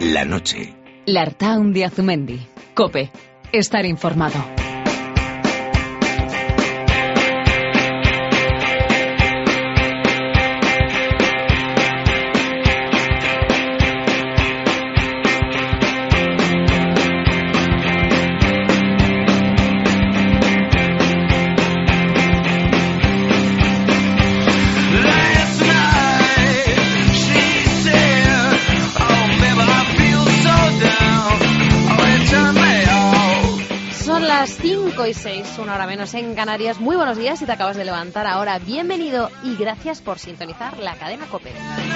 La noche. L'Artaun de Azumendi. COPE. Estar informado. Las 5 y 6, una hora menos en Canarias. Muy buenos días si te acabas de levantar ahora. Bienvenido y gracias por sintonizar la cadena COPE.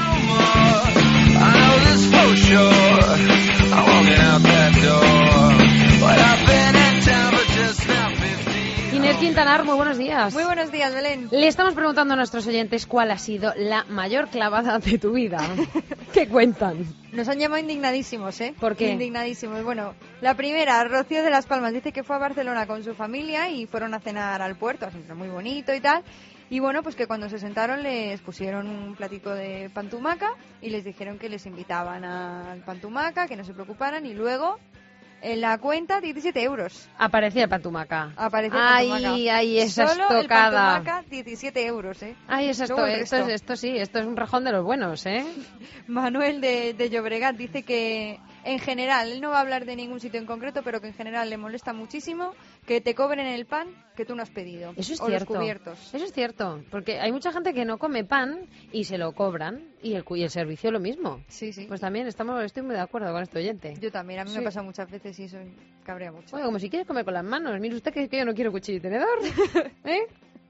Inés Quintanar, muy buenos días. Muy buenos días, Belén. Le estamos preguntando a nuestros oyentes cuál ha sido la mayor clavada de tu vida. ¿Qué cuentan? Nos han llamado indignadísimos, ¿eh? ¿Por qué? Indignadísimos. Bueno, la primera, Rocío de Las Palmas, dice que fue a Barcelona con su familia y fueron a cenar al puerto, a centro muy bonito y tal. Y bueno, pues que cuando se sentaron les pusieron un platito de pan tumaca y les dijeron que les invitaban al pan tumaca, que no se preocuparan, y luego en la cuenta 17 euros. Aparecía el pan tumaca. Aparecía el pan tumaca. Ay, esa Solo estocada. el pan tumaca, 17 euros, ¿eh? Ay, esto sí, esto es un rajón de los buenos, ¿eh? Manuel de Llobregat dice que en general, él no va a hablar de ningún sitio en concreto, pero que en general le molesta muchísimo que te cobren el pan que tú no has pedido. Eso es o cierto. Los cubiertos. Eso es cierto, porque hay mucha gente que no come pan y se lo cobran y el servicio lo mismo. Sí, sí. Pues también estoy muy de acuerdo con este oyente. Yo también, a mí me pasa muchas veces y eso cabrea mucho. Bueno, como si quieres comer con las manos. Mire usted que yo no quiero cuchillo y tenedor. ¿Eh?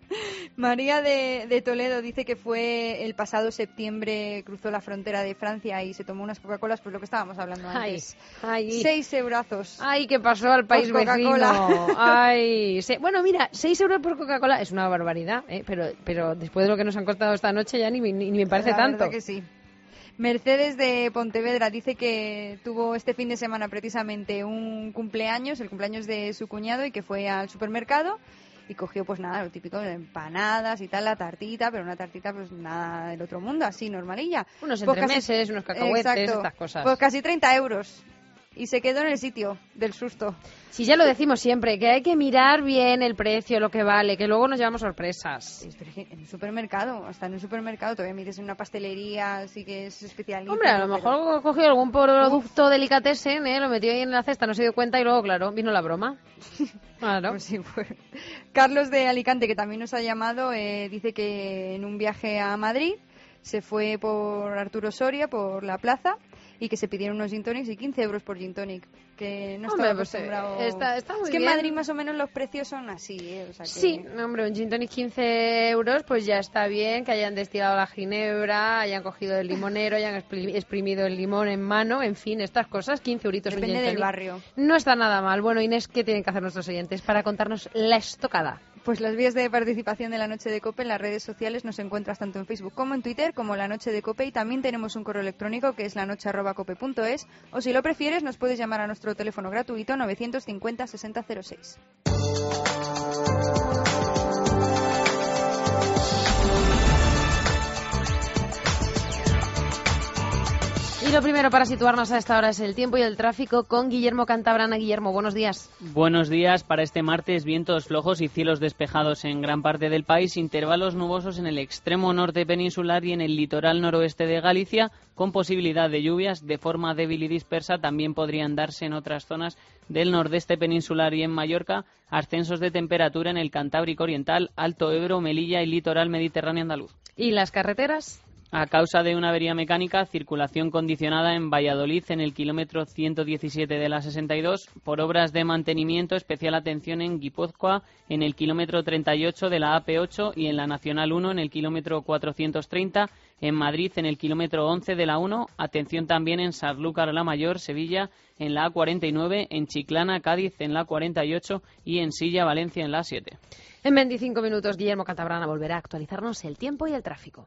María de Toledo dice que fue el pasado septiembre, cruzó la frontera de Francia y se tomó unas Coca-Colas, pues lo que estábamos hablando antes. Ay. 6 eurazos. Ay, ¿qué pasó al país Coca-Cola. vecino? Ay, bueno, mira, 6 euros por Coca-Cola es una barbaridad, ¿eh? Pero después de lo que nos han costado esta noche ya ni me parece tanto. La verdad que sí. Mercedes de Pontevedra dice que tuvo este fin de semana precisamente un cumpleaños, el cumpleaños de su cuñado, y que fue al supermercado y cogió pues nada, lo típico de empanadas y tal, la tartita, pero una tartita pues nada del otro mundo, así normalilla. Unos pues entremeses, unos cacahuetes, exacto, estas cosas. Pues casi 30 euros. Y se quedó en el sitio del susto. Sí, ya lo decimos siempre, que hay que mirar bien el precio, lo que vale, que luego nos llevamos sorpresas. En el supermercado, hasta en el supermercado, todavía mides en una pastelería, así que es especialista. Hombre, a lo mejor cogió algún producto delicatessen, lo metió ahí en la cesta, no se dio cuenta y luego, claro, vino la broma. Claro. Pues sí, fue. Carlos de Alicante, que también nos ha llamado, dice que en un viaje a Madrid se fue por Arturo Soria, por la plaza, y que se pidieron unos gin tonics y 15 euros por gin tonic, que no estaba acostumbrado. Está muy es que bien. En Madrid más o menos los precios son así, o sea que... Sí, hombre, un gin tonic 15 euros, pues ya está bien, que hayan destilado la ginebra, hayan cogido el limonero, hayan exprimido el limón en mano, en fin, estas cosas, 15 euritos. Depende del barrio. No está nada mal. Bueno, Inés, ¿qué tienen que hacer nuestros oyentes para contarnos la estocada? Pues las vías de participación de La Noche de COPE en las redes sociales nos encuentras tanto en Facebook como en Twitter como La Noche de COPE, y también tenemos un correo electrónico que es lanoche@cope.es, o si lo prefieres nos puedes llamar a nuestro teléfono gratuito 950 6006. Y lo primero para situarnos a esta hora es el tiempo y el tráfico con Guillermo Cantabrana. Guillermo, buenos días. Buenos días. Para este martes, vientos flojos y cielos despejados en gran parte del país, intervalos nubosos en el extremo norte peninsular y en el litoral noroeste de Galicia, con posibilidad de lluvias de forma débil y dispersa. También podrían darse en otras zonas del nordeste peninsular y en Mallorca ascensos de temperatura en el Cantábrico Oriental, Alto Ebro, Melilla y litoral mediterráneo andaluz. ¿Y las carreteras? A causa de una avería mecánica, circulación condicionada en Valladolid en el kilómetro 117 de la 62. Por obras de mantenimiento, especial atención en Guipúzcoa en el kilómetro 38 de la AP8 y en la Nacional 1 en el kilómetro 430. En Madrid en el kilómetro 11 de la 1. Atención también en Sanlúcar la Mayor, Sevilla en la A49, en Chiclana, Cádiz en la 48 y en Silla, Valencia en la 7. En 25 minutos, Guillermo Cantabrana volverá a actualizarnos el tiempo y el tráfico.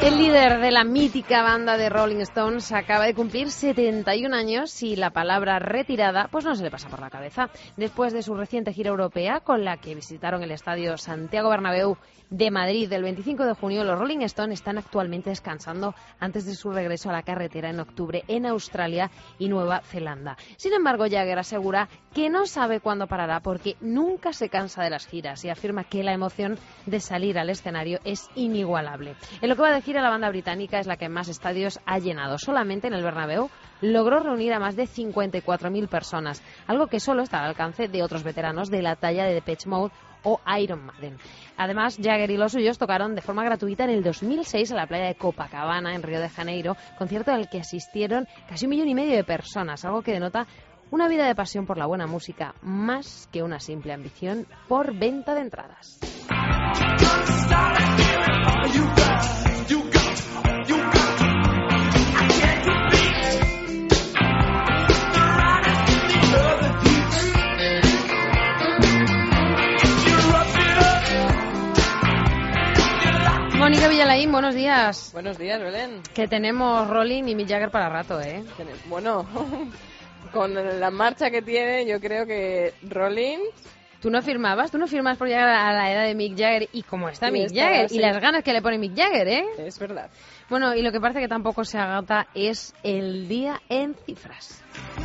El líder de la mítica banda de Rolling Stones acaba de cumplir 71 años y la palabra retirada pues no se le pasa por la cabeza. Después de su reciente gira europea, con la que visitaron el estadio Santiago Bernabéu de Madrid el 25 de junio, los Rolling Stones están actualmente descansando antes de su regreso a la carretera en octubre en Australia y Nueva Zelanda. Sin embargo, Jagger asegura que no sabe cuándo parará porque nunca se cansa de las giras y afirma que la emoción de salir al escenario es inigualable. En lo que va a decir, la banda británica es la que más estadios ha llenado. Solamente en el Bernabéu logró reunir a más de 54.000 personas, algo que solo está al alcance de otros veteranos de la talla de Depeche Mode o Iron Maiden. Además, Jagger y los suyos tocaron de forma gratuita en el 2006 a la playa de Copacabana, en Río de Janeiro, concierto al que asistieron casi 1,5 millones de personas, algo que denota una vida de pasión por la buena música, más que una simple ambición por venta de entradas. Mónica Villalaín, buenos días. Buenos días, Belén. Que tenemos Rolling y Mick Jagger para rato, ¿eh? Bueno, con la marcha que tiene, yo creo que Rolling... ¿Tú no firmabas por llegar a la edad de Mick Jagger y cómo está Mick Jagger? Sí. Y las ganas que le pone Mick Jagger, ¿eh? Es verdad. Bueno, y lo que parece que tampoco se agota es el día en cifras.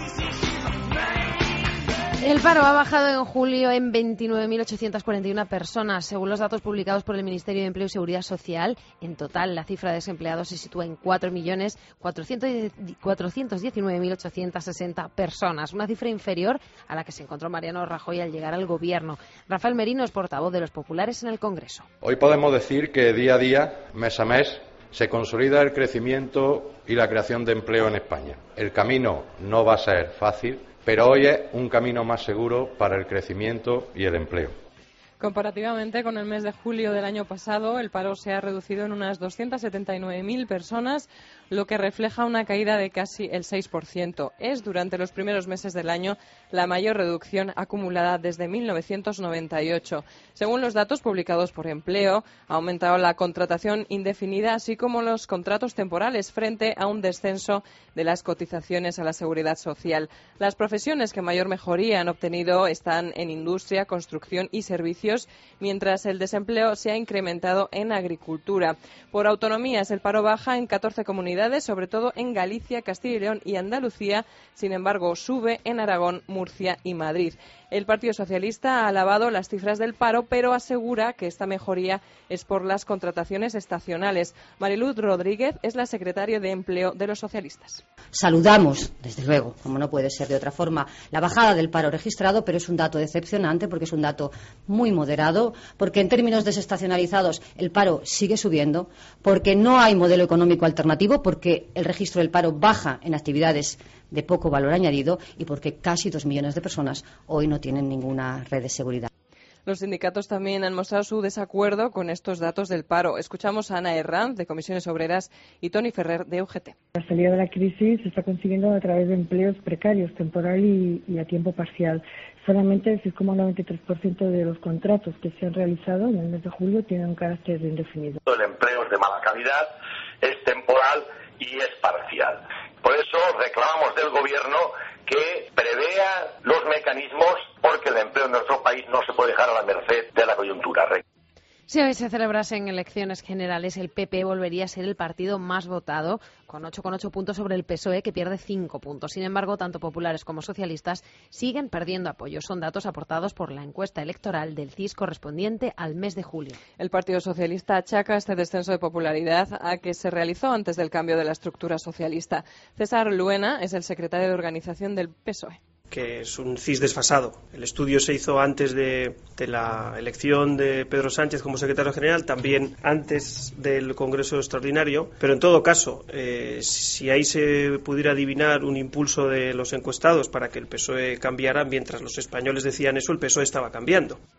El paro ha bajado en julio en 29.841 personas, según los datos publicados por el Ministerio de Empleo y Seguridad Social. En total, la cifra de desempleados se sitúa en 4.419.860 personas, una cifra inferior a la que se encontró Mariano Rajoy al llegar al gobierno. Rafael Merino es portavoz de los populares en el Congreso. Hoy podemos decir que día a día, mes a mes, se consolida el crecimiento y la creación de empleo en España. El camino no va a ser fácil, pero hoy es un camino más seguro para el crecimiento y el empleo. Comparativamente con el mes de julio del año pasado, el paro se ha reducido en unas 279.000 personas, lo que refleja una caída de casi el 6%. Es, durante los primeros meses del año, la mayor reducción acumulada desde 1998. Según los datos publicados por Empleo, ha aumentado la contratación indefinida, así como los contratos temporales, frente a un descenso de las cotizaciones a la Seguridad Social. Las profesiones que mayor mejoría han obtenido están en industria, construcción y servicios, mientras el desempleo se ha incrementado en agricultura. Por autonomías, el paro baja en 14 comunidades, sobre todo en Galicia, Castilla y León y Andalucía. Sin embargo, sube en Aragón, Murcia y Madrid. El Partido Socialista ha alabado las cifras del paro, pero asegura que esta mejoría es por las contrataciones estacionales. Mariluz Rodríguez es la secretaria de Empleo de los socialistas. Saludamos, desde luego, como no puede ser de otra forma, la bajada del paro registrado, pero es un dato decepcionante porque es un dato muy moderado, porque en términos desestacionalizados el paro sigue subiendo, porque no hay modelo económico alternativo, porque el registro del paro baja en actividades de poco valor añadido y porque casi 2 millones de personas hoy no tienen ninguna red de seguridad. Los sindicatos también han mostrado su desacuerdo con estos datos del paro. Escuchamos a Ana Herranz, de Comisiones Obreras, y Toni Ferrer, de UGT. La salida de la crisis se está consiguiendo a través de empleos precarios, temporal y a tiempo parcial. Solamente el 6,93% de los contratos que se han realizado en el mes de julio tienen un carácter indefinido. El empleo es de mala calidad, es temporal y es parcial. Por eso reclamamos del Gobierno que prevea los mecanismos, porque el empleo en nuestro país no se puede dejar a la merced de la coyuntura. Si hoy se celebrasen elecciones generales, el PP volvería a ser el partido más votado, con 8,8 puntos sobre el PSOE, que pierde 5 puntos. Sin embargo, tanto populares como socialistas siguen perdiendo apoyo. Son datos aportados por la encuesta electoral del CIS correspondiente al mes de julio. El Partido Socialista achaca este descenso de popularidad a que se realizó antes del cambio de la estructura socialista. César Luena es el secretario de organización del PSOE. Que es un CIS desfasado. El estudio se hizo antes de la elección de Pedro Sánchez como secretario general, también antes del Congreso Extraordinario, pero en todo caso, si ahí se pudiera adivinar un impulso de los encuestados para que el PSOE cambiara, mientras los españoles decían eso, el PSOE estaba cambiando.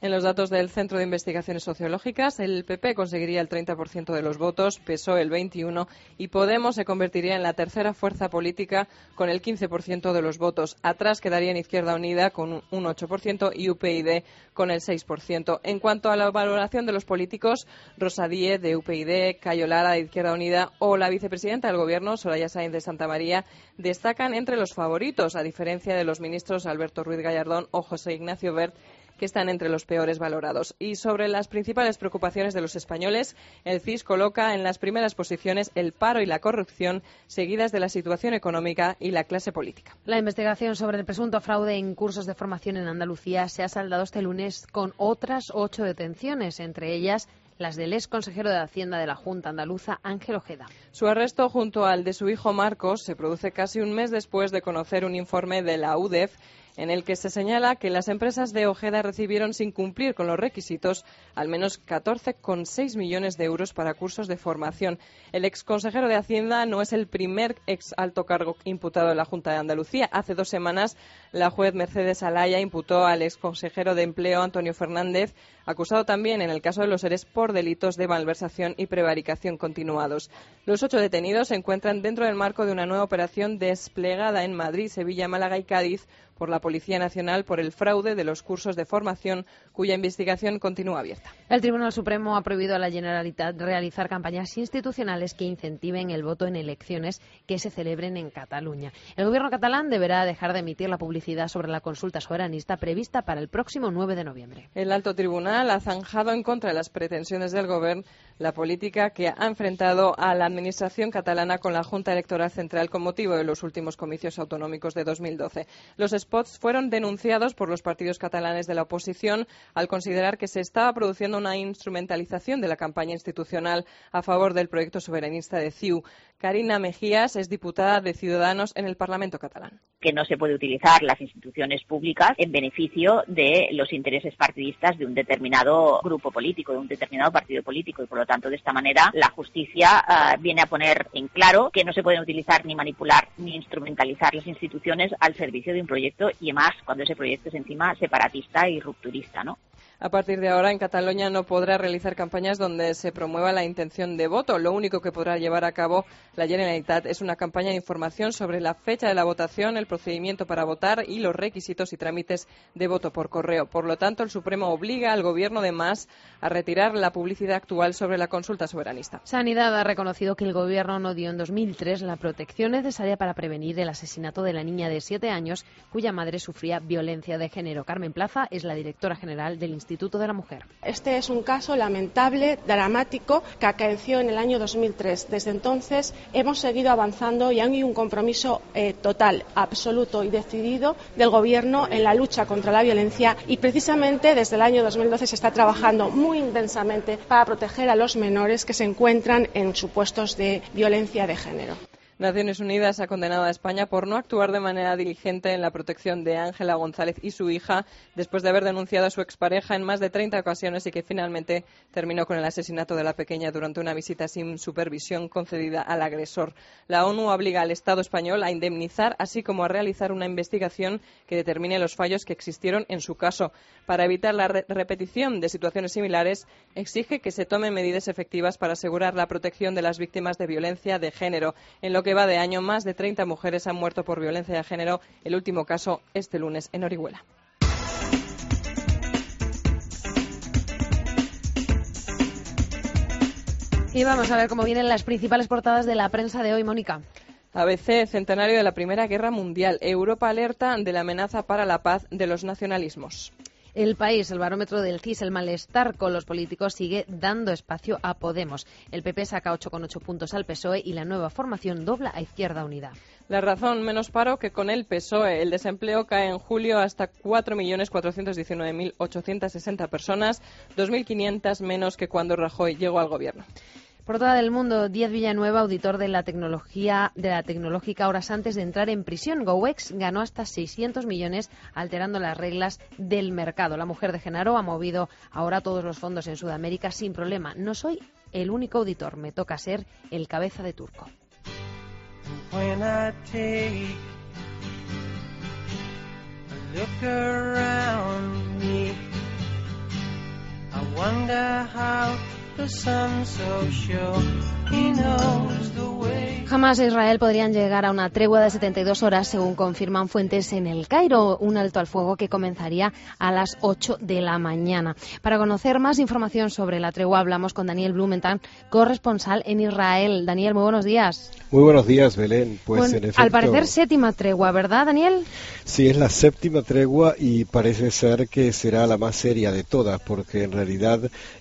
En los datos del Centro de Investigaciones Sociológicas, el PP conseguiría el 30% de los votos, PSOE el 21% y Podemos se convertiría en la tercera fuerza política con el 15% de los votos. Atrás quedarían Izquierda Unida con un 8% y UPyD con el 6%. En cuanto a la valoración de los políticos, Rosa Díez de UPyD, Cayo Lara de Izquierda Unida o la vicepresidenta del Gobierno, Soraya Sáenz de Santamaría, destacan entre los favoritos, a diferencia de los ministros Alberto Ruiz Gallardón o José Ignacio Wert, que están entre los peores valorados. Y sobre las principales preocupaciones de los españoles, el CIS coloca en las primeras posiciones el paro y la corrupción, seguidas de la situación económica y la clase política. La investigación sobre el presunto fraude en cursos de formación en Andalucía se ha saldado este lunes con otras 8 detenciones, entre ellas las del ex consejero de Hacienda de la Junta Andaluza, Ángel Ojeda. Su arresto junto al de su hijo Marcos se produce casi un mes después de conocer un informe de la UDEF en el que se señala que las empresas de Ojeda recibieron sin cumplir con los requisitos al menos 14,6 millones de euros para cursos de formación. El exconsejero de Hacienda no es el primer ex alto cargo imputado en la Junta de Andalucía. Hace 2 semanas la juez Mercedes Alaya imputó al exconsejero de Empleo Antonio Fernández, acusado también en el caso de los ERES por delitos de malversación y prevaricación continuados. Los 8 detenidos se encuentran dentro del marco de una nueva operación desplegada en Madrid, Sevilla, Málaga y Cádiz por la Policía Nacional por el fraude de los cursos de formación, cuya investigación continúa abierta. El Tribunal Supremo ha prohibido a la Generalitat realizar campañas institucionales que incentiven el voto en elecciones que se celebren en Cataluña. El Gobierno catalán deberá dejar de emitir la publicidad sobre la consulta soberanista prevista para el próximo 9 de noviembre. El Alto Tribunal ha zanjado en contra de las pretensiones del Gobierno la política que ha enfrentado a la Administración catalana con la Junta Electoral Central con motivo de los últimos comicios autonómicos de 2012. Los spots fueron denunciados por los partidos catalanes de la oposición al considerar que se estaba produciendo una instrumentalización de la campaña institucional a favor del proyecto soberanista de CiU. Carina Mejías es diputada de Ciudadanos en el Parlamento catalán. Que no se puede utilizar las instituciones públicas en beneficio de los intereses partidistas de un determinado grupo político, de un determinado partido político, y por lo tanto de esta manera la justicia viene a poner en claro que no se pueden utilizar ni manipular ni instrumentalizar las instituciones al servicio de un proyecto, y más cuando ese proyecto es encima separatista y rupturista, ¿no? A partir de ahora, en Cataluña no podrá realizar campañas donde se promueva la intención de voto. Lo único que podrá llevar a cabo la Generalitat es una campaña de información sobre la fecha de la votación, el procedimiento para votar y los requisitos y trámites de voto por correo. Por lo tanto, el Supremo obliga al Gobierno de Mas a retirar la publicidad actual sobre la consulta soberanista. Sanidad ha reconocido que el Gobierno no dio en 2003 la protección necesaria para prevenir el asesinato de la niña de 7 años cuya madre sufría violencia de género. Carmen Plaza es la directora general del Instituto de la Mujer. Este es un caso lamentable, dramático, que acaeció en el año 2003. Desde entonces hemos seguido avanzando y hay un compromiso total, absoluto y decidido del Gobierno en la lucha contra la violencia, y precisamente desde el año 2012 se está trabajando muy intensamente para proteger a los menores que se encuentran en supuestos de violencia de género. Naciones Unidas ha condenado a España por no actuar de manera diligente en la protección de Ángela González y su hija después de haber denunciado a su expareja en más de 30 ocasiones y que finalmente terminó con el asesinato de la pequeña durante una visita sin supervisión concedida al agresor. La ONU obliga al Estado español a indemnizar, así como a realizar una investigación que determine los fallos que existieron en su caso. Para evitar la repetición de situaciones similares, exige que se tomen medidas efectivas para asegurar la protección de las víctimas de violencia de género. En lo que va de año, más de 30 mujeres han muerto por violencia de género, el último caso este lunes en Orihuela. Y vamos a ver cómo vienen las principales portadas de la prensa de hoy, Mónica. ABC, centenario de la Primera Guerra Mundial. Europa alerta de la amenaza para la paz de los nacionalismos. El País, el barómetro del CIS, el malestar con los políticos sigue dando espacio a Podemos. El PP saca 8,8 puntos al PSOE y la nueva formación dobla a Izquierda Unida. La Razón, menos paro que con el PSOE. El desempleo cae en julio hasta 4.419.860 personas, 2.500 menos que cuando Rajoy llegó al gobierno. Portada del Mundo, Díaz Villanueva, auditor de la tecnológica horas antes de entrar en prisión. GoEx ganó hasta 600 millones alterando las reglas del mercado. La mujer de Genaro ha movido ahora todos los fondos en Sudamérica sin problema. No soy el único auditor, me toca ser el cabeza de turco. When I take a look around me, Hamás e Israel podrían llegar a una tregua de 72 horas, según confirman fuentes en El Cairo, un alto al fuego que comenzaría a las 8 de la mañana. Para conocer más información sobre la tregua, hablamos con Daniel Blumenthal, corresponsal en Israel. Daniel, muy buenos días. Muy buenos días, Belén. Pues bueno, en efecto, al parecer, séptima tregua, ¿verdad, Daniel? Sí, es la séptima tregua y parece ser que será la más seria de todas, porque en realidad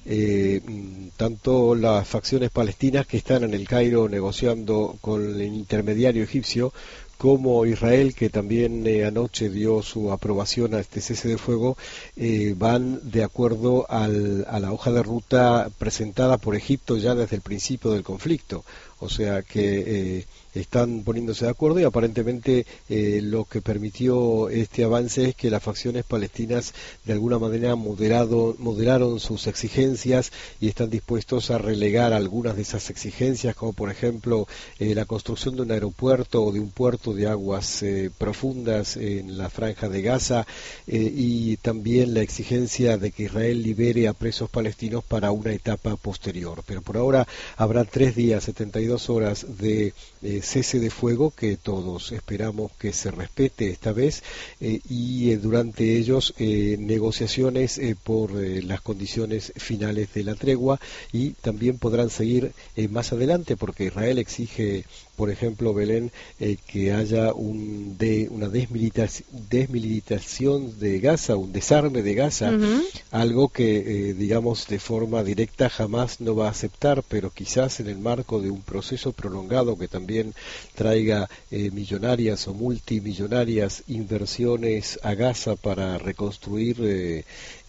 tanto las facciones palestinas que están en El Cairo negociando con el intermediario egipcio, como Israel, que también anoche dio su aprobación a este cese de fuego, van de acuerdo a la hoja de ruta presentada por Egipto ya desde el principio del conflicto. O sea que están poniéndose de acuerdo y aparentemente lo que permitió este avance es que las facciones palestinas de alguna manera moderaron sus exigencias y están dispuestos a relegar algunas de esas exigencias, como por ejemplo la construcción de un aeropuerto o de un puerto de aguas profundas en la Franja de Gaza y también la exigencia de que Israel libere a presos palestinos para una etapa posterior. Pero por ahora habrá 3 días, 72 horas de cese de fuego que todos esperamos que se respete esta vez y durante ellos negociaciones por las condiciones finales de la tregua y también podrán seguir más adelante porque Israel exige, por ejemplo, Belén, que haya una desmilitarización de Gaza, un desarme de Gaza, algo que, digamos, de forma directa jamás no va a aceptar, pero quizás en el marco de un proceso prolongado que también traiga millonarias o multimillonarias inversiones a Gaza para reconstruir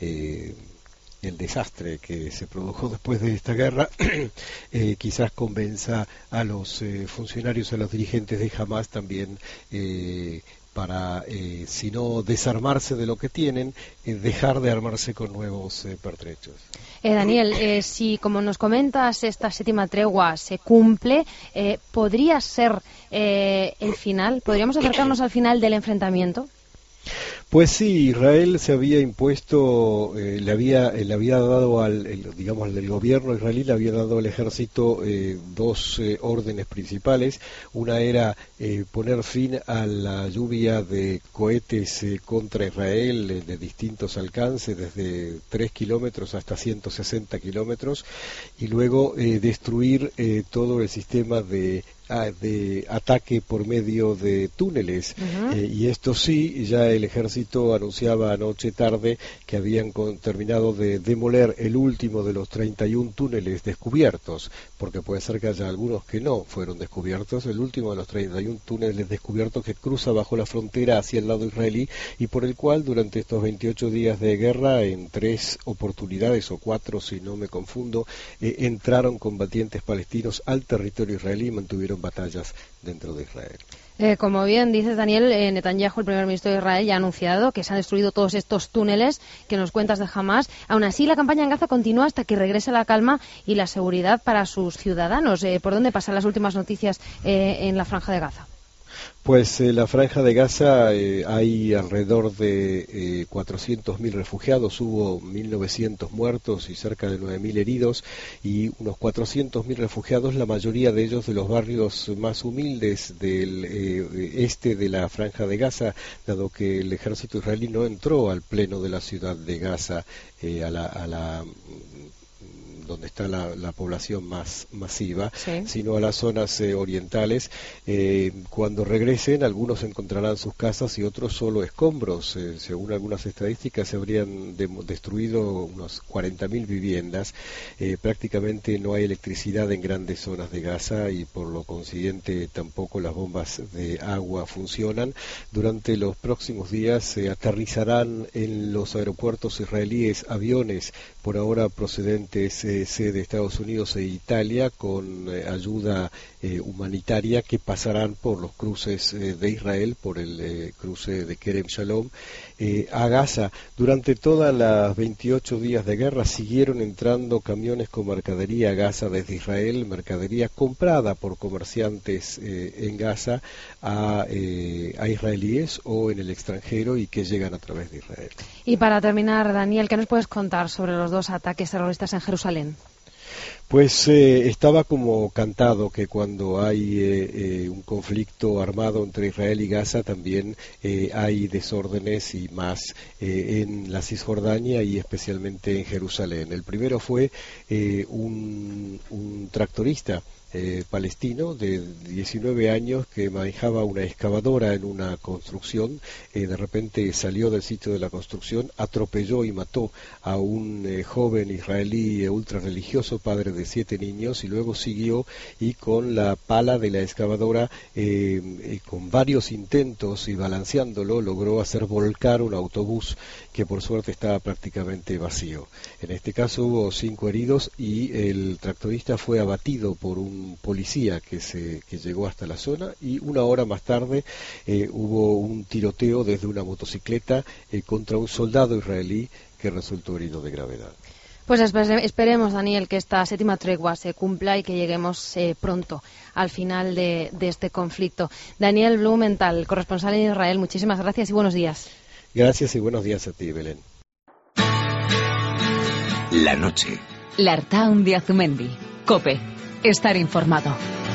el desastre que se produjo después de esta guerra, quizás convenza a los funcionarios, a los dirigentes de Hamás también para, si no desarmarse de lo que tienen, dejar de armarse con nuevos pertrechos. Daniel, si como nos comentas esta séptima tregua se cumple, ¿podría ser el final? ¿Podríamos acercarnos al final del enfrentamiento? Pues sí, Israel se había impuesto, le había dado el gobierno israelí le había dado al ejército 2 órdenes principales. Una era poner fin a la lluvia de cohetes contra Israel de distintos alcances, desde 3 kilómetros hasta 160 kilómetros, y luego destruir todo el sistema de ataque por medio de túneles. Y esto sí, ya el ejército anunciaba anoche tarde que habían terminado de demoler el último de los 31 túneles descubiertos, porque puede ser que haya algunos que no fueron descubiertos, el último de los 31 túneles descubiertos que cruza bajo la frontera hacia el lado israelí y por el cual durante estos 28 días de guerra, en 3 oportunidades o 4 si no me confundo, entraron combatientes palestinos al territorio israelí y mantuvieron batallas dentro de Israel. Como bien dices, Daniel, Netanyahu, el primer ministro de Israel, ya ha anunciado que se han destruido todos estos túneles que nos cuentas de Hamás. Aún así, la campaña en Gaza continúa hasta que regrese la calma y la seguridad para sus ciudadanos. ¿Por dónde pasan las últimas noticias en la Franja de Gaza? Pues en la Franja de Gaza hay alrededor de 400.000 refugiados, hubo 1.900 muertos y cerca de 9.000 heridos y unos 400.000 refugiados, la mayoría de ellos de los barrios más humildes del este de la Franja de Gaza, dado que el ejército israelí no entró al pleno de la ciudad de Gaza, donde está la población más masiva, sí, sino a las zonas orientales. Cuando regresen, algunos encontrarán sus casas y otros solo escombros. Según algunas estadísticas, se habrían destruido unos 40.000 viviendas. Prácticamente no hay electricidad en grandes zonas de Gaza y por lo consiguiente tampoco las bombas de agua funcionan. Durante los próximos días aterrizarán en los aeropuertos israelíes aviones, por ahora procedentes de Estados Unidos e Italia, con ayuda humanitaria, que pasarán por los cruces de Israel, por el cruce de Kerem Shalom, a Gaza. Durante todas las 28 días de guerra siguieron entrando camiones con mercadería a Gaza desde Israel, mercadería comprada por comerciantes en Gaza a israelíes o en el extranjero y que llegan a través de Israel. Y para terminar, Daniel, ¿qué nos puedes contar sobre los últimos 2 ataques terroristas en Jerusalén? Pues estaba como cantado que cuando hay un conflicto armado entre Israel y Gaza también hay desórdenes y más en la Cisjordania y especialmente en Jerusalén. El primero fue un tractorista palestino de 19 años que manejaba una excavadora en una construcción, de repente salió del sitio de la construcción, atropelló y mató a un joven israelí ultrarreligioso, padre de 7 niños, y luego siguió y con la pala de la excavadora, con varios intentos y balanceándolo, logró hacer volcar un autobús que por suerte estaba prácticamente vacío. En este caso hubo 5 heridos y el tractorista fue abatido por un policía que llegó hasta la zona, y 1 hora más tarde hubo un tiroteo desde una motocicleta contra un soldado israelí que resultó herido de gravedad. Pues esperemos, Daniel, que esta 7ª tregua se cumpla y que lleguemos pronto al final de este conflicto. Daniel Blumenthal, corresponsal en Israel, muchísimas gracias y buenos días. Gracias y buenos días a ti, Belén. La noche. L'Artaun de Azumendi. COPE. Estar informado.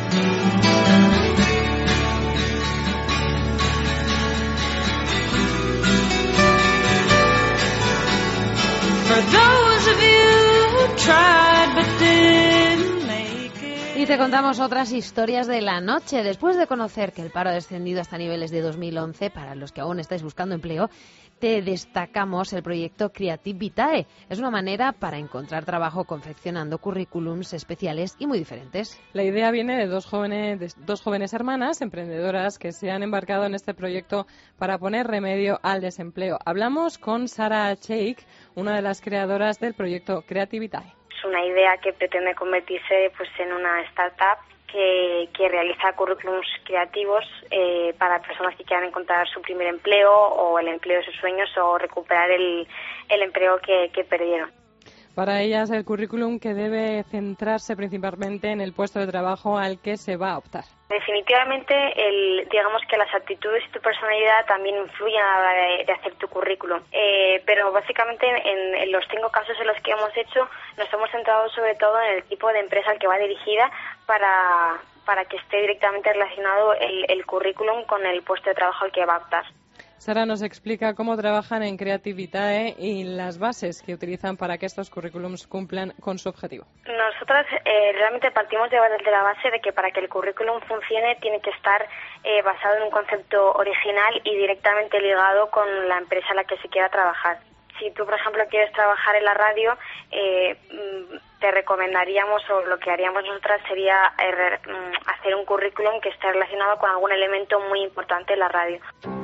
Y te contamos otras historias de la noche. Después de conocer que el paro ha descendido hasta niveles de 2011, para los que aún estáis buscando empleo, te destacamos el proyecto Creative Vitae. Es una manera para encontrar trabajo confeccionando currículums especiales y muy diferentes. La idea viene de dos jóvenes hermanas emprendedoras que se han embarcado en este proyecto para poner remedio al desempleo. Hablamos con Sara Cheik, una de las creadoras del proyecto Creative Vitae. Es una idea que pretende convertirse en una startup que realiza currículums creativos para personas que quieran encontrar su primer empleo o el empleo de sus sueños o recuperar el empleo que perdieron. Para ellas, el currículum que debe centrarse principalmente en el puesto de trabajo al que se va a optar. Definitivamente, digamos que las actitudes y tu personalidad también influyen a la hora de hacer tu currículum. Pero básicamente en los 5 casos en los que hemos hecho, nos hemos centrado sobre todo en el tipo de empresa al que va dirigida para que esté directamente relacionado el currículum con el puesto de trabajo al que va a optar. Sara nos explica cómo trabajan en Creative Vitae y las bases que utilizan para que estos currículums cumplan con su objetivo. Nosotras realmente partimos de la base de que para que el currículum funcione tiene que estar basado en un concepto original y directamente ligado con la empresa en la que se quiera trabajar. Si tú, por ejemplo, quieres trabajar en la radio, te recomendaríamos, o lo que haríamos nosotras sería hacer un currículum que esté relacionado con algún elemento muy importante en la radio.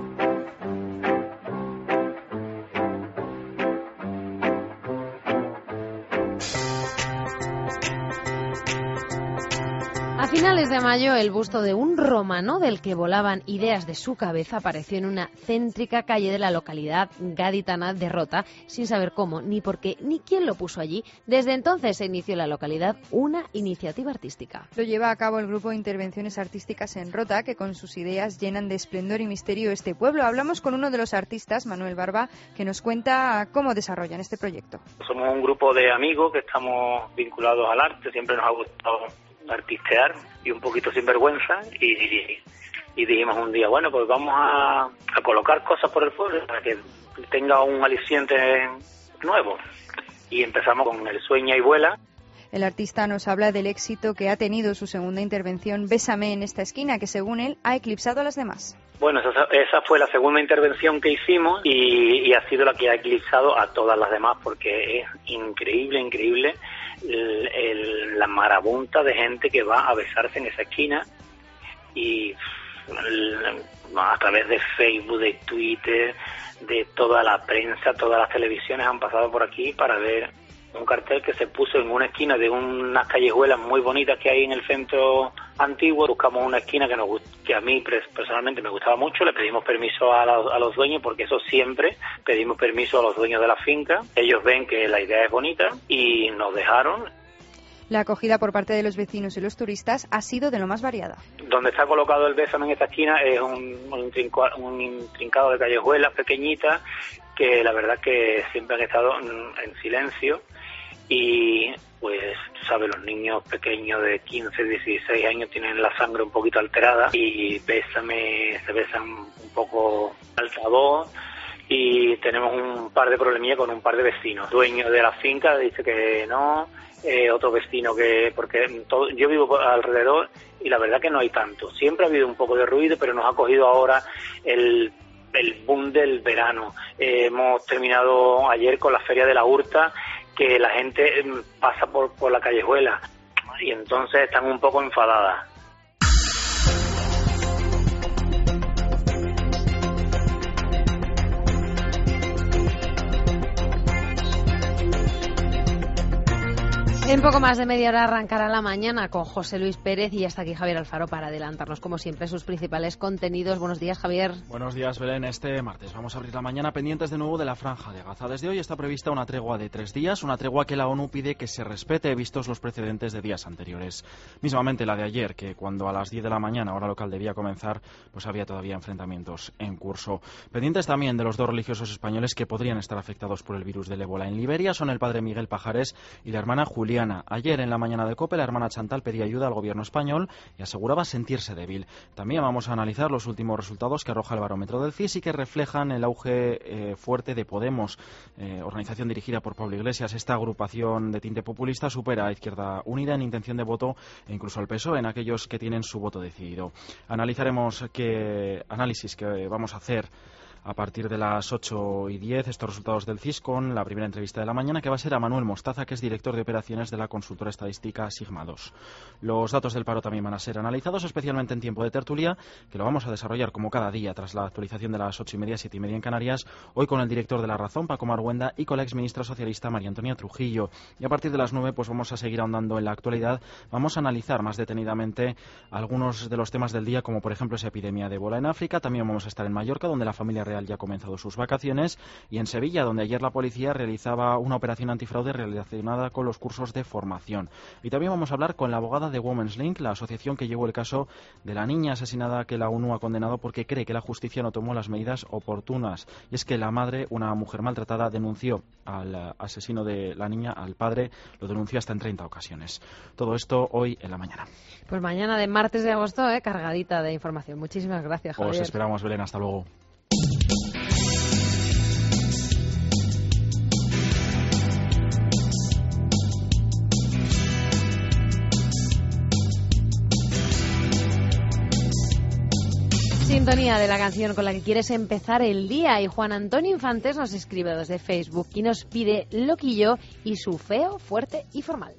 A finales de mayo, el busto de un romano del que volaban ideas de su cabeza apareció en una céntrica calle de la localidad gaditana de Rota, sin saber cómo, ni por qué, ni quién lo puso allí. Desde entonces se inició en la localidad una iniciativa artística. Lo lleva a cabo el grupo de intervenciones artísticas en Rota, que con sus ideas llenan de esplendor y misterio este pueblo. Hablamos con uno de los artistas, Manuel Barba, que nos cuenta cómo desarrollan este proyecto. Somos un grupo de amigos que estamos vinculados al arte, siempre nos ha gustado artistear y un poquito sin vergüenza y dijimos un día, bueno, pues vamos a colocar cosas por el pueblo para que tenga un aliciente nuevo, y empezamos con el Sueña y Vuela. El artista nos habla del éxito que ha tenido su segunda intervención, Bésame en esta esquina, que según él ha eclipsado a las demás. Bueno, esa fue la segunda intervención que hicimos y ha sido la que ha eclipsado a todas las demás, porque es increíble la marabunta de gente que va a besarse en esa esquina, y a través de Facebook, de Twitter, de toda la prensa, todas las televisiones han pasado por aquí para ver un cartel que se puso en una esquina de unas callejuelas muy bonitas que hay en el centro antiguo. Buscamos una esquina que a mí personalmente me gustaba mucho. Le pedimos permiso a los dueños, porque eso siempre pedimos permiso a los dueños de la finca. Ellos ven que la idea es bonita y nos dejaron. La acogida por parte de los vecinos y los turistas ha sido de lo más variada. Donde está colocado el Bésame en esta esquina es un intrincado de callejuelas pequeñitas que la verdad que siempre han estado en silencio y pues, sabes, los niños pequeños de 15, 16 años tienen la sangre un poquito alterada y se besan un poco altavoz y tenemos un par de problemillas con un par de vecinos. Dueño de la finca dice que no, otro vecino porque yo vivo alrededor y la verdad que no hay tanto. Siempre ha habido un poco de ruido, pero nos ha cogido ahora el boom del verano. Hemos terminado ayer con la Feria de la Hurta, que la gente pasa por la callejuela y entonces están un poco enfadadas. En poco más de media hora arrancará la mañana con José Luis Pérez y hasta aquí Javier Alfaro para adelantarnos, como siempre, sus principales contenidos. Buenos días, Javier. Buenos días, Belén. Este martes vamos a abrir la mañana pendientes de nuevo de la Franja de Gaza. Desde hoy está prevista una tregua de 3 días, una tregua que la ONU pide que se respete, vistos los precedentes de días anteriores. Mismamente la de ayer, que cuando a las 10 de la mañana, hora local, debía comenzar, pues había todavía enfrentamientos en curso. Pendientes también de los 2 religiosos españoles que podrían estar afectados por el virus del ébola en Liberia son el padre Miguel Pajares y la hermana Juliana. Ayer en la mañana de COPE, la hermana Chantal pedía ayuda al gobierno español y aseguraba sentirse débil. También vamos a analizar los últimos resultados que arroja el barómetro del CIS y que reflejan el auge fuerte de Podemos, organización dirigida por Pablo Iglesias. Esta agrupación de tinte populista supera a Izquierda Unida en intención de voto e incluso al PSOE en aquellos que tienen su voto decidido. Analizaremos qué análisis que vamos a hacer a partir de las 8:10 estos resultados del CIS con la primera entrevista de la mañana, que va a ser a Manuel Mostaza, que es director de operaciones de la consultora estadística Sigma 2. Los datos del paro también van a ser analizados, especialmente en tiempo de tertulia, que lo vamos a desarrollar como cada día tras la actualización de las 8:30, 7:30 en Canarias, hoy con el director de La Razón, Paco Marguenda, y con la exministra socialista María Antonia Trujillo. Y a partir de las 9 pues vamos a seguir ahondando en la actualidad. Vamos a analizar más detenidamente algunos de los temas del día, como por ejemplo esa epidemia de ébola en África. También vamos a estar en Mallorca, donde la familia real ya ha comenzado sus vacaciones, y en Sevilla, donde ayer la policía realizaba una operación antifraude relacionada con los cursos de formación. Y también vamos a hablar con la abogada de Women's Link, la asociación que llevó el caso de la niña asesinada que la ONU ha condenado porque cree que la justicia no tomó las medidas oportunas. Y es que la madre, una mujer maltratada, denunció al asesino de la niña, al padre, lo denunció hasta en 30 ocasiones. Todo esto hoy en la mañana. Pues mañana de martes de agosto, cargadita de información. Muchísimas gracias, Javier. Os esperamos, Belén. Hasta luego. Sintonía de la canción con la que quieres empezar el día, y Juan Antonio Infantes nos escribe desde Facebook y nos pide Loquillo y su feo, fuerte y formal.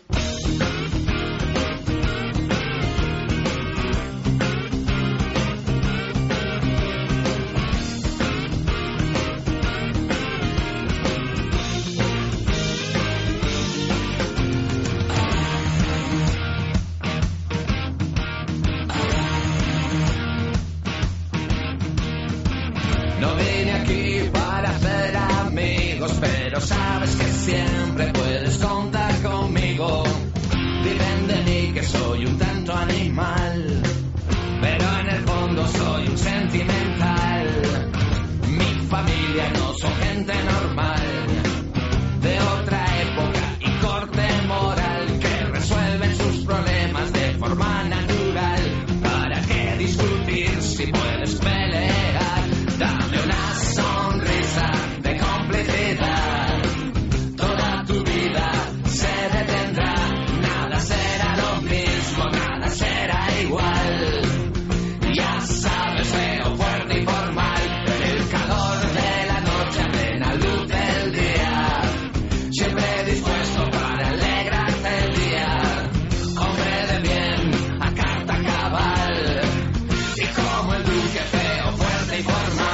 No vine aquí para ser amigos, pero sabes que siempre puedes contar conmigo. Dicen de mí que soy un tanto animal, pero en el fondo soy un sentimental. Mi familia no son gente normal, de otra época y corte moral, que resuelven sus problemas de forma natural. ¿Para qué discutir si puedes pelear? Dame una sonrisa de complicidad. Toda tu vida se detendrá. Nada será lo mismo, nada será igual. Ya sabes, feo, fuerte y formal. En el calor de la noche, a plena luz del día, siempre dispuesto para alegrarte el día. Hombre de bien, a carta cabal, y como el duque, feo, fuerte y formal.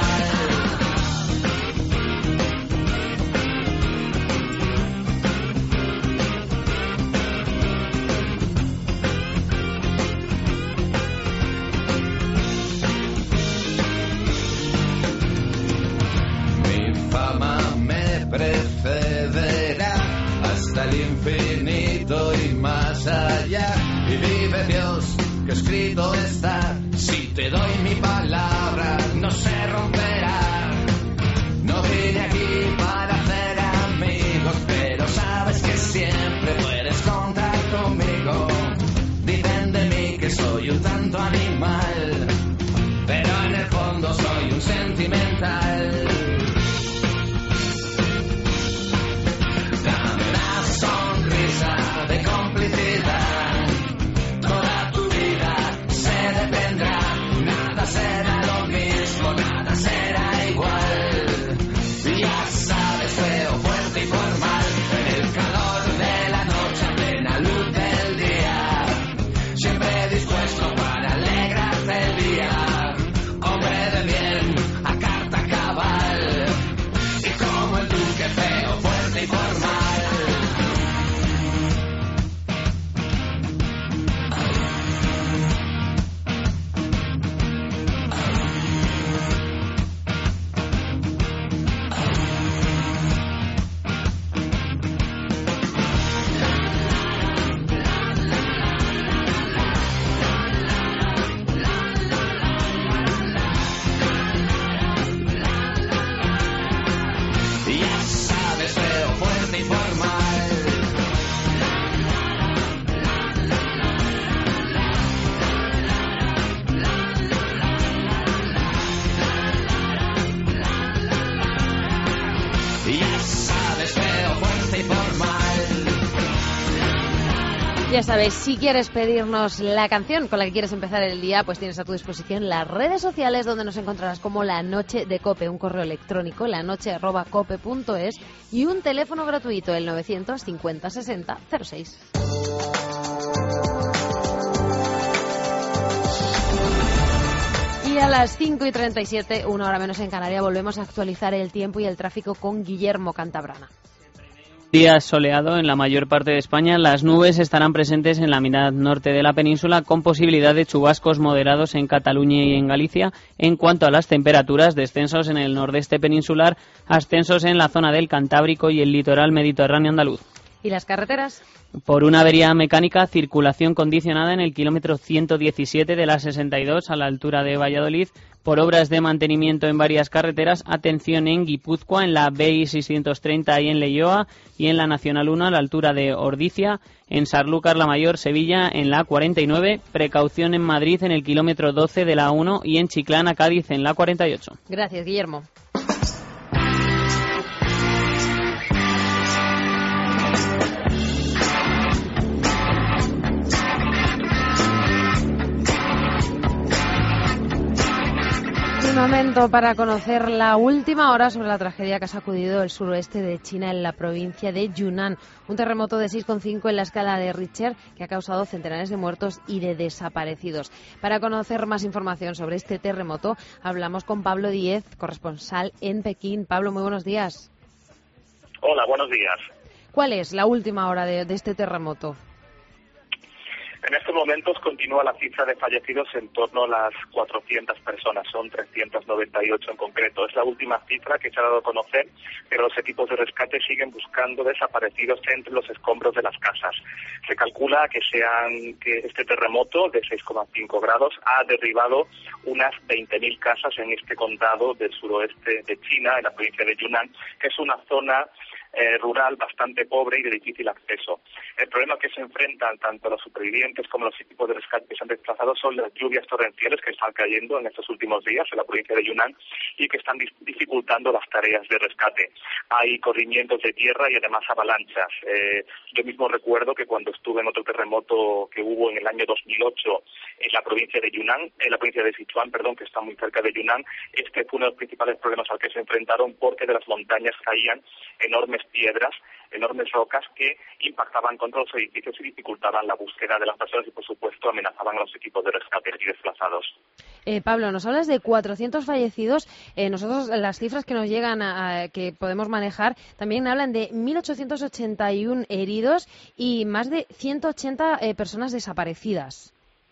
Mi fama me precederá hasta el infinito y más allá. Y vive Dios, que escrito está, si te doy mi palabra no se romperá. No vine instinto animal, pero en el fondo soy un sentimental. Dame una sonrisa de complicidad, toda tu vida se detendrá, nada será lo mismo, nada será igual. Ya sabes, feo, fuerte y formal, en el calor de la noche, a plena luz del día, siempre dispuesto para alegrarte el día, hombre de bien, a carta cabal, y como el duque feo, fuerte y formal. Ya sabes, feo, fuerte y formal. Ya sabes, feo, fuerte y formal. Ya sabes, si quieres pedirnos la canción con la que quieres empezar el día, pues tienes a tu disposición las redes sociales donde nos encontrarás como La Noche de Cope, un correo electrónico, lanoche@cope.es y un teléfono gratuito, el 950 60 06. Y a las 5:37, una hora menos en Canarias, volvemos a actualizar el tiempo y el tráfico con Guillermo Cantabrana. Día soleado en la mayor parte de España. Las nubes estarán presentes en la mitad norte de la península, con posibilidad de chubascos moderados en Cataluña y en Galicia. En cuanto a las temperaturas, descensos en el nordeste peninsular, ascensos en la zona del Cantábrico y el litoral mediterráneo andaluz. ¿Y las carreteras? Por una avería mecánica, circulación condicionada en el kilómetro 117 de la 62 a la altura de Valladolid. Por obras de mantenimiento en varias carreteras, atención en Guipúzcoa, en la BI 630 y en Leioa, y en la Nacional 1 a la altura de Ordicia, en Sanlúcar la Mayor, Sevilla, en la 49, precaución en Madrid en el kilómetro 12 de la 1 y en Chiclana, Cádiz, en la 48. Gracias, Guillermo. Momento para conocer la última hora sobre la tragedia que ha sacudido el suroeste de China en la provincia de Yunnan. Un terremoto de 6,5 en la escala de Richter que ha causado centenares de muertos y de desaparecidos. Para conocer más información sobre este terremoto, hablamos con Pablo Díez, corresponsal en Pekín. Pablo, muy buenos días. Hola, buenos días. ¿Cuál es la última hora de este terremoto? En estos momentos continúa la cifra de fallecidos en torno a las 400 personas, son 398 en concreto. Es la última cifra que se ha dado a conocer, pero los equipos de rescate siguen buscando desaparecidos entre los escombros de las casas. Se calcula que este terremoto de 6,5 grados ha derribado unas 20.000 casas en este condado del suroeste de China, en la provincia de Yunnan, que es una zona rural bastante pobre y de difícil acceso. El problema que se enfrentan tanto los supervivientes como los equipos de rescate que se han desplazado son las lluvias torrenciales que están cayendo en estos últimos días en la provincia de Yunnan y que están dificultando las tareas de rescate. Hay corrimientos de tierra y además avalanchas. Yo mismo recuerdo que cuando estuve en otro terremoto que hubo en el año 2008 en la provincia de Yunnan, en la provincia de Sichuan, que está muy cerca de Yunnan, este fue uno de los principales problemas al que se enfrentaron porque de las montañas caían enormes piedras, enormes rocas que impactaban contra los edificios y dificultaban la búsqueda de las personas y, por supuesto, amenazaban a los equipos de rescate y desplazados. Pablo, nos hablas de 400 fallecidos. Nosotros las cifras que nos llegan que podemos manejar también hablan de 1.881 heridos y más de 180 personas desaparecidas.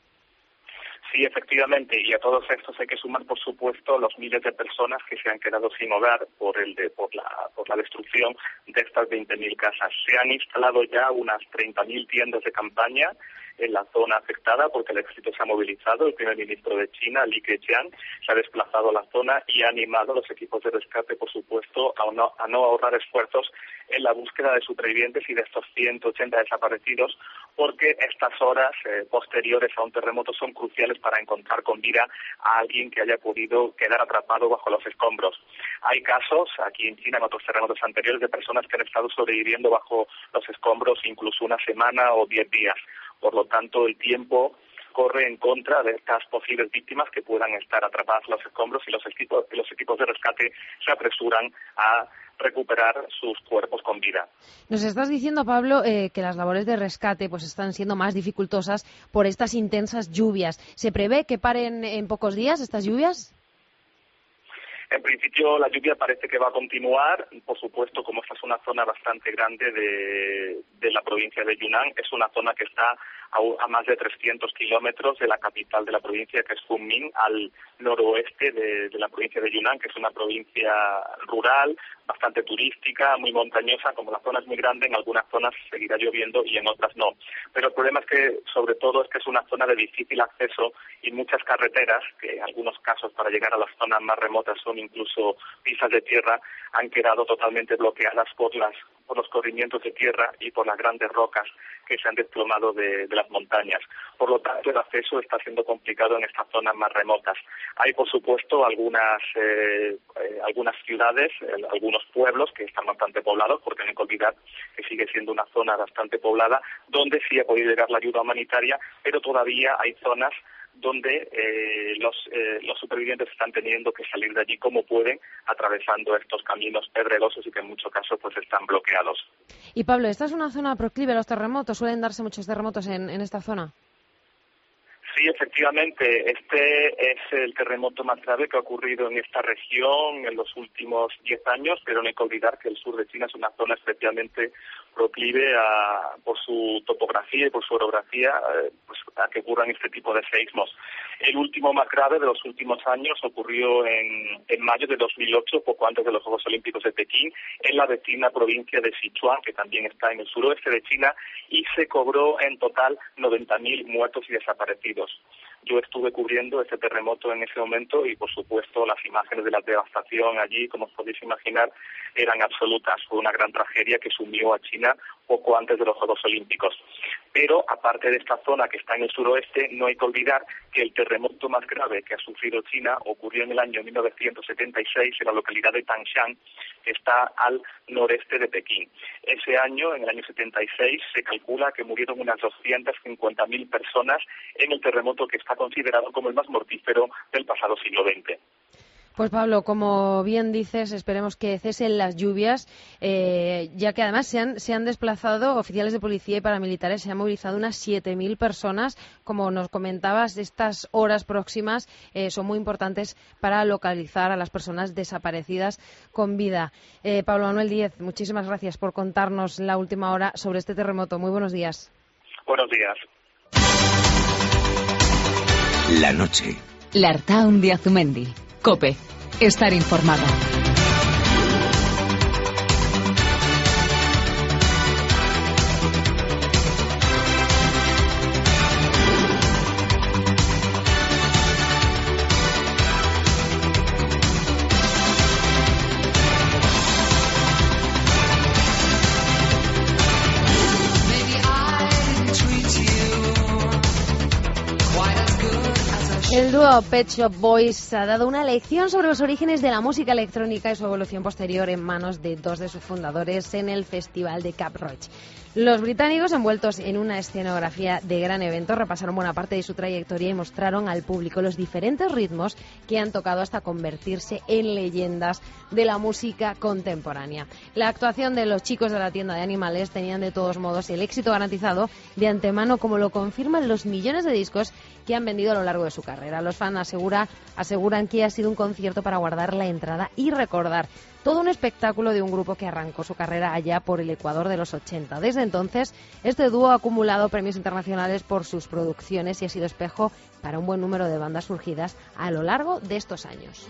Sí, efectivamente, y a todos estos hay que sumar, por supuesto, los miles de personas que se han quedado sin hogar por la destrucción de estas 20.000 casas. Se han instalado ya unas 30.000 tiendas de campaña en la zona afectada porque el ejército se ha movilizado. El primer ministro de China, Li Keqiang, se ha desplazado a la zona y ha animado a los equipos de rescate, por supuesto, a no ahorrar esfuerzos en la búsqueda de supervivientes y de estos 180 desaparecidos, porque estas horas posteriores a un terremoto son cruciales para encontrar con vida a alguien que haya podido quedar atrapado bajo los escombros. Hay casos aquí en China, en otros terremotos anteriores, de personas que han estado sobreviviendo bajo los escombros incluso una semana o 10 días. Por lo tanto, el tiempo corre en contra de estas posibles víctimas que puedan estar atrapadas en los escombros, y los equipos de rescate se apresuran a recuperar sus cuerpos con vida. Nos estás diciendo, Pablo, que las labores de rescate pues están siendo más dificultosas por estas intensas lluvias. ¿Se prevé que paren en pocos días estas lluvias? En principio, la lluvia parece que va a continuar. Por supuesto, como esta es una zona bastante grande de la provincia de Yunnan, es una zona que está a más de 300 kilómetros de la capital de la provincia, que es Kunming, al noroeste de la provincia de Yunnan, que es una provincia rural, bastante turística, muy montañosa. Como la zona es muy grande, en algunas zonas seguirá lloviendo y en otras no. Pero el problema es que, sobre todo, es que es una zona de difícil acceso y muchas carreteras, que en algunos casos para llegar a las zonas más remotas son incluso pistas de tierra, han quedado totalmente bloqueadas por los corrimientos de tierra y por las grandes rocas que se han desplomado de las montañas. Por lo tanto, el acceso está siendo complicado en estas zonas más remotas. Hay, por supuesto, algunas ciudades, algunos pueblos que están bastante poblados, porque no hay que olvidar que sigue siendo una zona bastante poblada, donde sí ha podido llegar la ayuda humanitaria, pero todavía hay zonas donde los supervivientes están teniendo que salir de allí como pueden, atravesando estos caminos pedregosos y que en muchos casos pues están bloqueados. Y Pablo, ¿esta es una zona proclive a los terremotos? ¿Suelen darse muchos terremotos en esta zona? Sí, efectivamente, este es el terremoto más grave que ha ocurrido en esta región en los últimos 10 años, pero no hay que olvidar que el sur de China es una zona especialmente proclive por su topografía y por su orografía a que ocurran este tipo de seísmos. El último más grave de los últimos años ocurrió en mayo de 2008, poco antes de los Juegos Olímpicos de Pekín, en la vecina provincia de Sichuan, que también está en el suroeste de China, y se cobró en total 90.000 muertos y desaparecidos. Yo estuve cubriendo este terremoto en ese momento y, por supuesto, las imágenes de la devastación allí, como os podéis imaginar, eran absolutas. Fue una gran tragedia que sumió a China poco antes de los Juegos Olímpicos. Pero, aparte de esta zona que está en el suroeste, no hay que olvidar que el terremoto más grave que ha sufrido China ocurrió en el año 1976 en la localidad de Tangshan, que está al noreste de Pekín. Ese año, en el año 76, se calcula que murieron unas 250.000 personas en el terremoto que está considerado como el más mortífero del pasado siglo XX. Pues Pablo, como bien dices, esperemos que cesen las lluvias, ya que además se han desplazado oficiales de policía y paramilitares, se han movilizado unas 7.000 personas. Como nos comentabas, estas horas próximas son muy importantes para localizar a las personas desaparecidas con vida. Pablo Manuel Díez, muchísimas gracias por contarnos la última hora sobre este terremoto. Muy buenos días. Buenos días. La noche. L'Artaun de Azumendi. COPE. Estar informado. El dúo Pet Shop Boys ha dado una lección sobre los orígenes de la música electrónica y su evolución posterior en manos de dos de sus fundadores en el Festival de Cap Roig. Los británicos, envueltos en una escenografía de gran evento, repasaron buena parte de su trayectoria y mostraron al público los diferentes ritmos que han tocado hasta convertirse en leyendas de la música contemporánea. La actuación de los chicos de la tienda de animales tenían de todos modos el éxito garantizado de antemano, como lo confirman los millones de discos que han vendido a lo largo de su carrera. Los fans aseguran que ha sido un concierto para guardar la entrada y recordar todo un espectáculo de un grupo que arrancó su carrera allá por el Ecuador de los 80. Desde entonces, este dúo ha acumulado premios internacionales por sus producciones y ha sido espejo para un buen número de bandas surgidas a lo largo de estos años.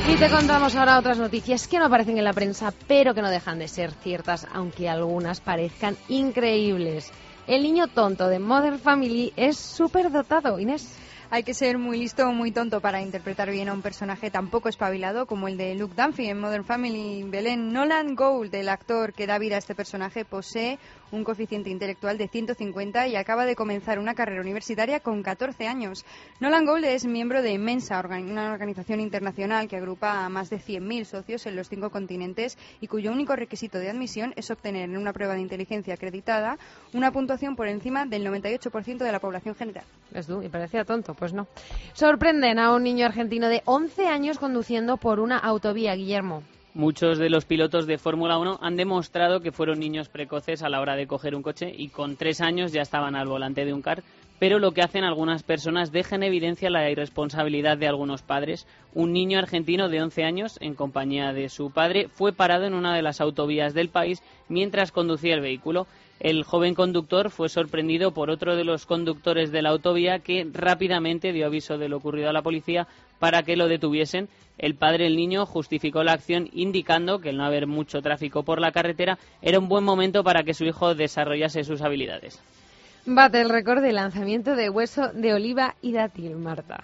Y te contamos ahora otras noticias que no aparecen en la prensa, pero que no dejan de ser ciertas, aunque algunas parezcan increíbles. El niño tonto de Modern Family es superdotado, Inés. Hay que ser muy listo o muy tonto para interpretar bien a un personaje tan poco espabilado como el de Luke Dunphy en Modern Family. Belén, Nolan Gould, el actor que da vida a este personaje, posee un coeficiente intelectual de 150 y acaba de comenzar una carrera universitaria con 14 años. Nolan Gould es miembro de Mensa, una organización internacional que agrupa a más de 100.000 socios en los 5 continentes y cuyo único requisito de admisión es obtener en una prueba de inteligencia acreditada una puntuación por encima del 98% de la población general. ¿Ves tú? Y parecía tonto, pues no. Sorprenden a un niño argentino de 11 años conduciendo por una autovía, Guillermo. Muchos de los pilotos de Fórmula 1 han demostrado que fueron niños precoces a la hora de coger un coche y con 3 años ya estaban al volante de un kart, pero lo que hacen algunas personas deja en evidencia la irresponsabilidad de algunos padres. Un niño argentino de 11 años, en compañía de su padre, fue parado en una de las autovías del país mientras conducía el vehículo. El joven conductor fue sorprendido por otro de los conductores de la autovía que rápidamente dio aviso de lo ocurrido a la policía para que lo detuviesen. El padre del niño justificó la acción indicando que el no haber mucho tráfico por la carretera era un buen momento para que su hijo desarrollase sus habilidades. Bate el récord de lanzamiento de hueso de oliva y dátil, Marta.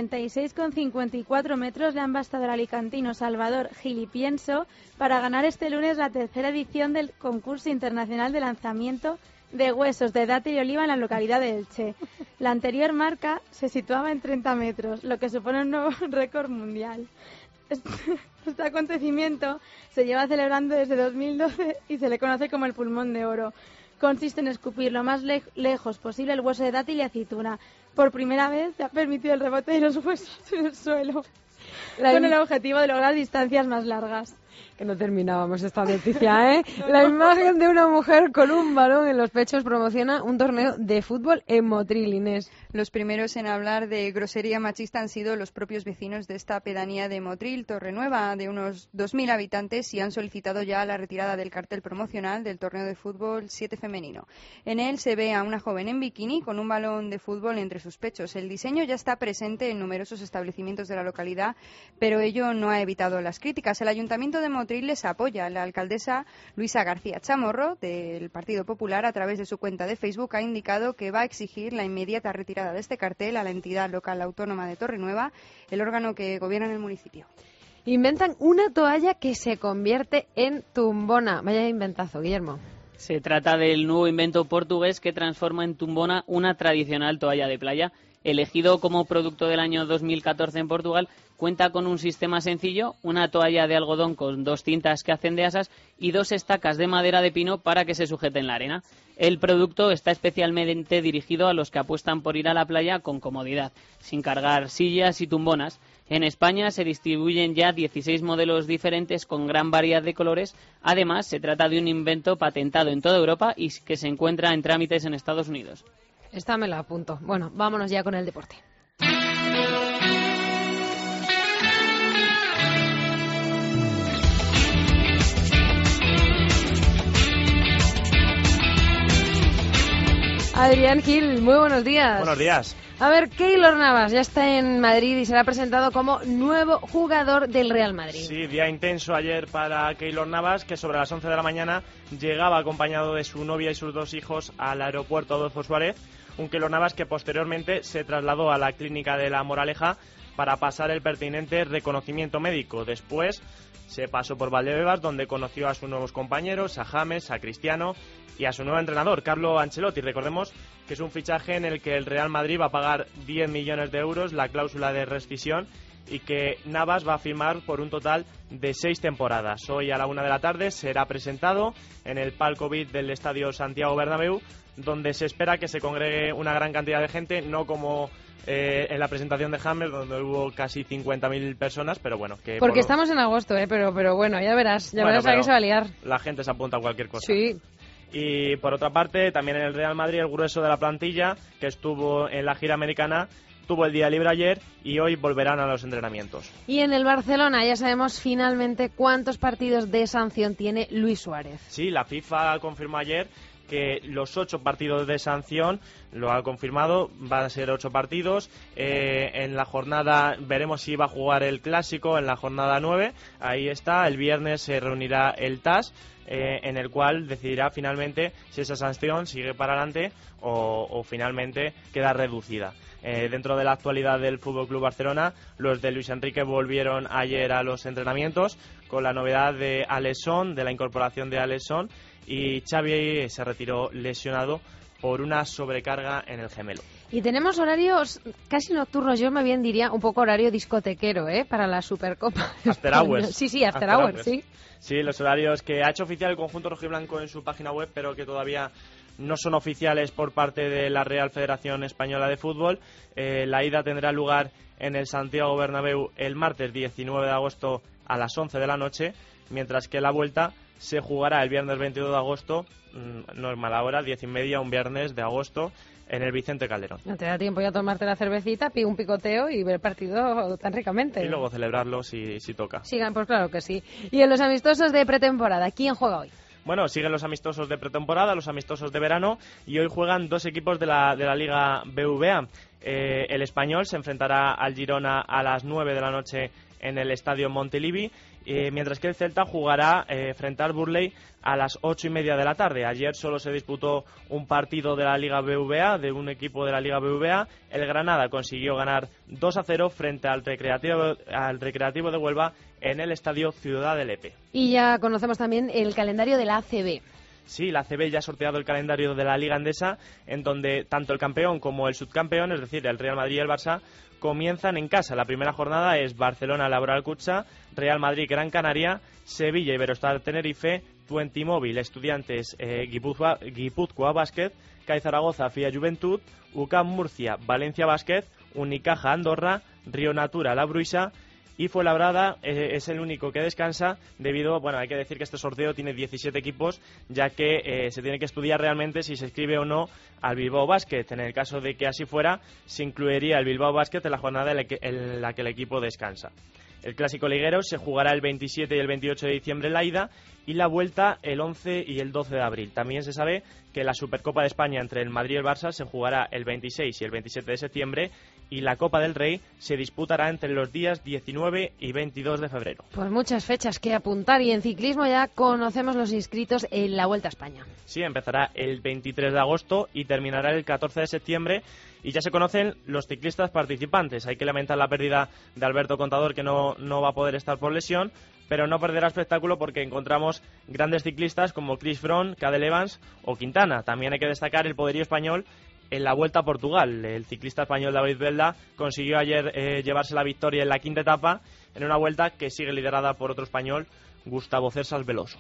36,54 metros le han bastado al alicantino Salvador Gilipienso para ganar este lunes la tercera edición del concurso internacional de lanzamiento de huesos de dátil y oliva en la localidad de Elche. La anterior marca se situaba en 30 metros, lo que supone un nuevo récord mundial. Este acontecimiento se lleva celebrando desde 2012 y se le conoce como el pulmón de oro. Consiste en escupir lo más lejos posible el hueso de dátil y aceituna. Por primera vez se ha permitido el rebote de los huesos en el suelo, con el objetivo de lograr distancias más largas. Que no terminábamos esta noticia, ¿eh? La imagen de una mujer con un balón en los pechos promociona un torneo de fútbol en Motril, Inés. Los primeros en hablar de grosería machista han sido los propios vecinos de esta pedanía de Motril, Torrenueva, de unos 2.000 habitantes, y han solicitado ya la retirada del cartel promocional del torneo de fútbol 7 femenino. En él se ve a una joven en bikini con un balón de fútbol entre sus pechos. El diseño ya está presente en numerosos establecimientos de la localidad, pero ello no ha evitado las críticas. El Ayuntamiento de Motril les apoya. La alcaldesa Luisa García Chamorro, del Partido Popular, a través de su cuenta de Facebook, ha indicado que va a exigir la inmediata retirada de este cartel a la entidad local autónoma de Torrenueva, el órgano que gobierna en el municipio. Inventan una toalla que se convierte en tumbona. Vaya inventazo, Guillermo. Se trata del nuevo invento portugués que transforma en tumbona una tradicional toalla de playa. Elegido como producto del año 2014 en Portugal, cuenta con un sistema sencillo, una toalla de algodón con 2 cintas que hacen de asas y 2 estacas de madera de pino para que se sujete en la arena. El producto está especialmente dirigido a los que apuestan por ir a la playa con comodidad, sin cargar sillas y tumbonas. En España se distribuyen ya 16 modelos diferentes con gran variedad de colores. Además, se trata de un invento patentado en toda Europa y que se encuentra en trámites en Estados Unidos. Esta me la apunto. Bueno, vámonos ya con el deporte. Adrián Gil, muy buenos días. Buenos días. A ver, Keylor Navas ya está en Madrid y será presentado como nuevo jugador del Real Madrid. Sí, día intenso ayer para Keylor Navas, que sobre las 11 de la mañana llegaba acompañado de su novia y sus 2 hijos al aeropuerto Adolfo Suárez. Un Keylor Navas que posteriormente se trasladó a la clínica de La Moraleja para pasar el pertinente reconocimiento médico. Después se pasó por Valdebebas, donde conoció a sus nuevos compañeros, a James, a Cristiano y a su nuevo entrenador, Carlo Ancelotti. Recordemos que es un fichaje en el que el Real Madrid va a pagar 10 millones de euros, la cláusula de rescisión, y que Navas va a firmar por un total de 6 temporadas. Hoy a la 1 de la tarde será presentado en el palco VIP del Estadio Santiago Bernabéu, donde se espera que se congregue una gran cantidad de gente, no como en la presentación de James, donde hubo casi 50.000 personas, pero bueno. Porque estamos en agosto, pero bueno, ya verás a qué se va a liar. La gente se apunta a cualquier cosa. Sí. Y por otra parte, también en el Real Madrid, el grueso de la plantilla, que estuvo en la gira americana, tuvo el día libre ayer y hoy volverán a los entrenamientos. Y en el Barcelona ya sabemos finalmente cuántos partidos de sanción tiene Luis Suárez. Sí, la FIFA confirmó ayer que los 8 partidos de sanción, lo ha confirmado, van a ser 8 partidos. En la jornada, veremos si va a jugar el Clásico en la jornada 9, ahí está, el viernes se reunirá el TAS, en el cual decidirá finalmente si esa sanción sigue para adelante o finalmente queda reducida. Dentro de la actualidad del FC Barcelona, los de Luis Enrique volvieron ayer a los entrenamientos con la novedad de Alessón, de la incorporación de Alessón, y Xavi se retiró lesionado por una sobrecarga en el gemelo. Y tenemos horarios casi nocturnos, yo más bien diría un poco horario discotequero, para la Supercopa. After Hours. Sí, After Hours, sí. Sí, los horarios que ha hecho oficial el conjunto rojiblanco en su página web, pero que todavía no son oficiales por parte de la Real Federación Española de Fútbol. La ida tendrá lugar en el Santiago Bernabéu el martes 19 de agosto a las 11 de la noche, mientras que la vuelta se jugará el viernes 22 de agosto, normal hora, 10:30, un viernes de agosto, en el Vicente Calderón. No te da tiempo ya a tomarte la cervecita, un picoteo y ver el partido tan ricamente. Y luego celebrarlo si toca. Sigan, pues claro que sí. Y en los amistosos de pretemporada, ¿quién juega hoy? Bueno, siguen los amistosos de pretemporada, los amistosos de verano, y hoy juegan 2 equipos de la Liga BBVA. El Español se enfrentará al Girona a las 9 de la noche en el Estadio Montilivi, mientras que el Celta jugará frente al Burley a las 8:30 de la tarde. Ayer solo se disputó un partido de la Liga BBVA, de un equipo de la Liga BBVA. El Granada consiguió ganar 2-0 frente al Recreativo de Huelva en el Estadio Ciudad del Epe. Y ya conocemos también el calendario de la ACB. Sí, la ACB ya ha sorteado el calendario de la Liga Endesa, en donde tanto el campeón como el subcampeón, es decir, el Real Madrid y el Barça, comienzan en casa. La primera jornada es Barcelona Laboral Kutxa, Real Madrid Gran Canaria, Sevilla Iberostar Tenerife, Twente Móvil Estudiantes Guipúzcoa Basket, CAI Zaragoza FIA Juventud, UCAM Murcia Valencia Basket, Unicaja Andorra, Río Natura La Bruixa y Fuenlabrada es el único que descansa debido, hay que decir que este sorteo tiene 17 equipos, ya que se tiene que estudiar realmente si se inscribe o no al Bilbao Basket. En el caso de que así fuera, se incluiría el Bilbao Basket en la jornada en la que el equipo descansa. El Clásico Liguero se jugará el 27 y el 28 de diciembre en la ida y la vuelta el 11 y el 12 de abril. También se sabe que la Supercopa de España entre el Madrid y el Barça se jugará el 26 y el 27 de septiembre y la Copa del Rey se disputará entre los días 19 y 22 de febrero. Pues muchas fechas que apuntar, y en ciclismo ya conocemos los inscritos en la Vuelta a España. Sí, empezará el 23 de agosto y terminará el 14 de septiembre. Y ya se conocen los ciclistas participantes. Hay que lamentar la pérdida de Alberto Contador, que no va a poder estar por lesión, pero no perderá espectáculo porque encontramos grandes ciclistas como Chris Froome, Cadel Evans o Quintana. También hay que destacar el poderío español en la Vuelta a Portugal. El ciclista español David Belda consiguió ayer llevarse la victoria en la 5ª etapa, en una vuelta que sigue liderada por otro español, Gustavo Cersas Veloso.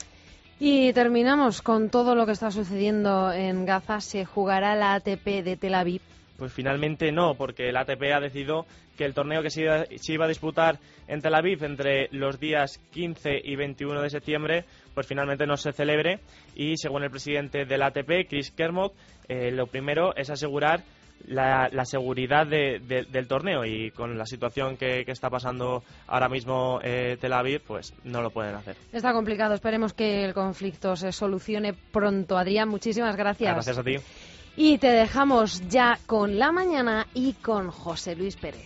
Y terminamos con todo lo que está sucediendo en Gaza. Se jugará la ATP de Tel Aviv. Pues finalmente no, porque el ATP ha decidido que el torneo que se iba a disputar en Tel Aviv entre los días 15 y 21 de septiembre, pues finalmente no se celebre. Y según el presidente del ATP, Chris Kermode, lo primero es asegurar la seguridad del torneo, y con la situación que está pasando ahora mismo Tel Aviv, pues no lo pueden hacer. Está complicado, esperemos que el conflicto se solucione pronto. Adrián, muchísimas gracias. Gracias a ti. Y te dejamos ya con La Mañana y con José Luis Pérez.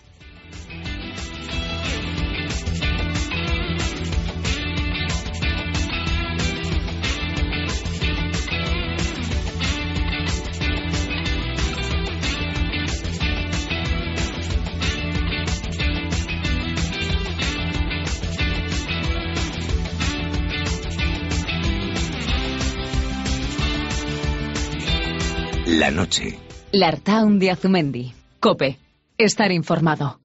La noche. L'Artaun de Azumendi. COPE. Estar informado.